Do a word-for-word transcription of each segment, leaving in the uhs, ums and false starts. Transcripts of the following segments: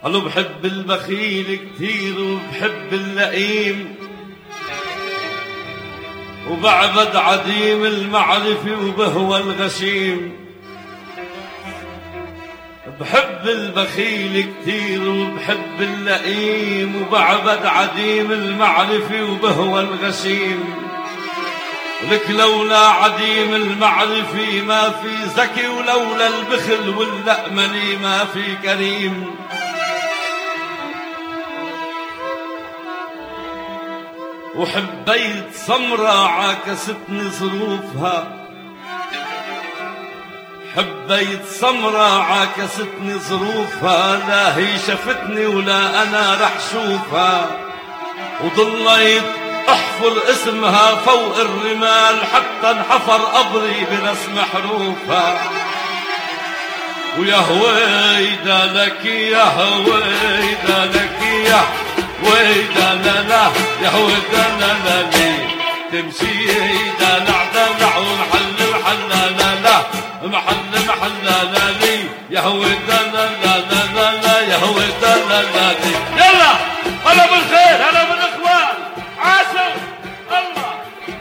قالوا بحب البخيل كثير وبحب اللئيم، وبعبد عديم المعرفة وبهوى الغشيم. بحب البخيل كثير وبحب اللئيم، وبعبد عديم المعرفة وبهوى الغشيم. لك لولا عديم المعرفة ما في ذكي، ولولا البخل واللأمني ما في كريم. وحبيت سمرة عاكستني ظروفها، حبيت سمرة عاكستني ظروفها، لا هي شفتني ولا أنا رح شوفها. وضليت احفر اسمها فوق الرمال حتى انحفر قبري برسم حروفها. ويا هويدا لك يا هويدا لك يا ويدا لا لا يا هويدا لا لا لي تمشي دلع دلع ومحل محل لا لا محل محل لا لي يا هويدا لا لا لا لا يا هويدا لا لا لي. يلا هلا بالخير، هلا بالاخوان، عاشوا الله.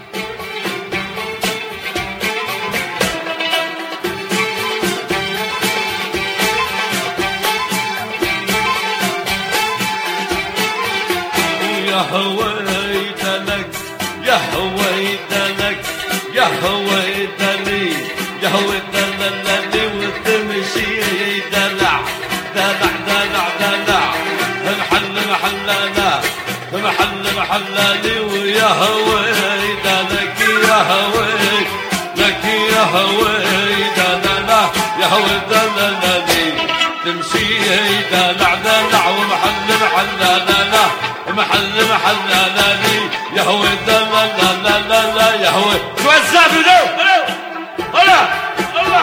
يا هويدا لك يا هويدا لك يا هويدا لي يا هويدا لا لي وتمشي دلع دلع دلع دلع محل محل لا محل محل لي. ويا هويدا لك يا هويدا لك يا هويدا لا لا يا هويدا لا لي تمشي دلع دلع ومحل محل لا لا محل محل لا لي يا هويدا لا لا لا لا يا هويدا. توزع بدو هلا الله.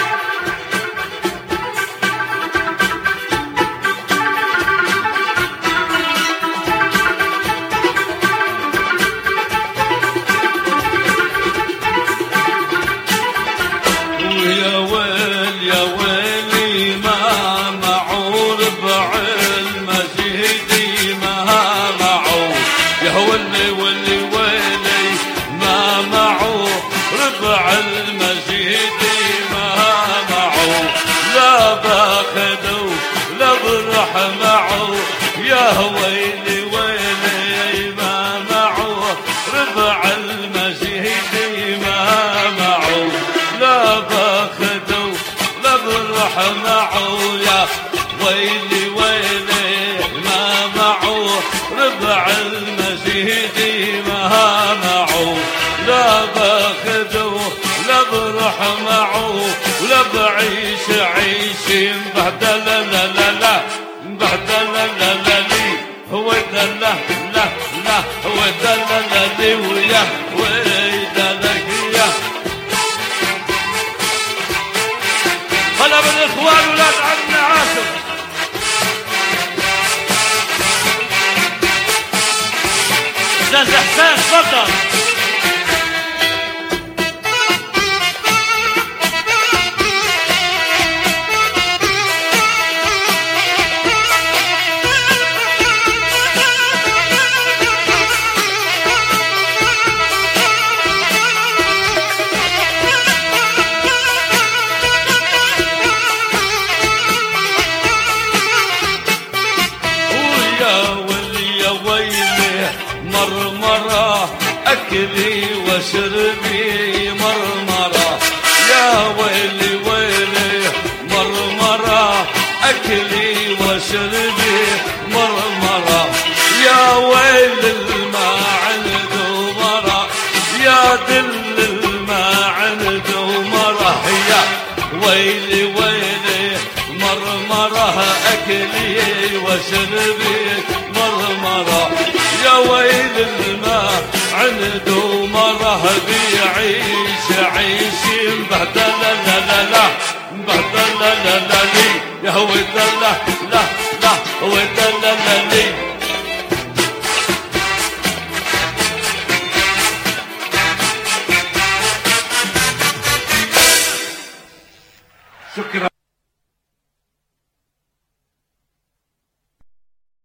ويا ويل يا ويلي ما معه ربع المجيدي ما معه يا ويلي ويلي ويلي ما معه ربع المجيدي ما معه لا باخده لا برح معه يا ويلي ويلي ما معه ربع المجيدي ما معه لا باخده لا برح معه يا ويلي ويلي ما معه ربع المجيدي ما معه لا باخده لا برح معه ولا بعيش عيش مبهدل لا لا لا مبهدل لا لا لي هو دلا لا لا هو دلا لا لي ويا ويدا لك يا هلا بالاخوان ولاد عمنا عاصم. استاذ احسان تفضل. مرمرة أكلي وشربي مرمرة يا ويلي ويلي مرمرة أكلي وشربي مرمرة يا ويل الماء عنده مرة يا دل الماء عنده مرة يا ويلي ويلي مرمرة أكلي وشربي مرمرة يا ويل الماء عنده مره بيعيش عيش مبهدل لا لا لا مبهدل لا لا لا لي يا هويدا لا لا لا هويدا لا لا لي. شكرا.